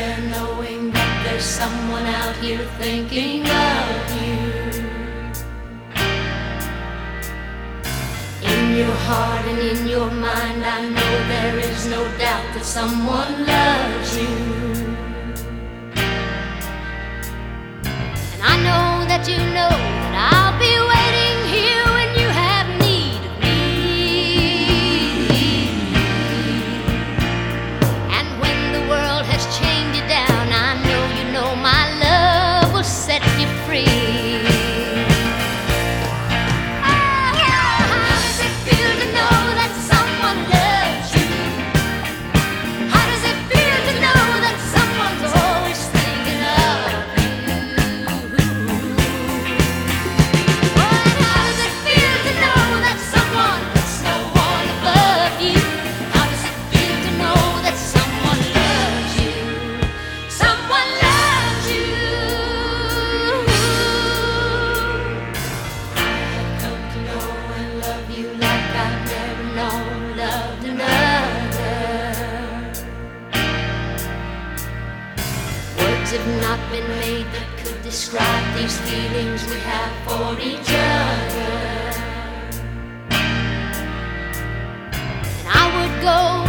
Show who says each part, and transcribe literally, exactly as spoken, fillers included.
Speaker 1: there knowing that there's someone out here thinking of you. In your heart and in your mind, I know there is no doubt that someone loves you. And I know that you know that I'll be waiting here when you have need of me. And when the world has chained you down, I know you know my love will set you free. Words have not been made that could describe these feelings we have for each other. And I would go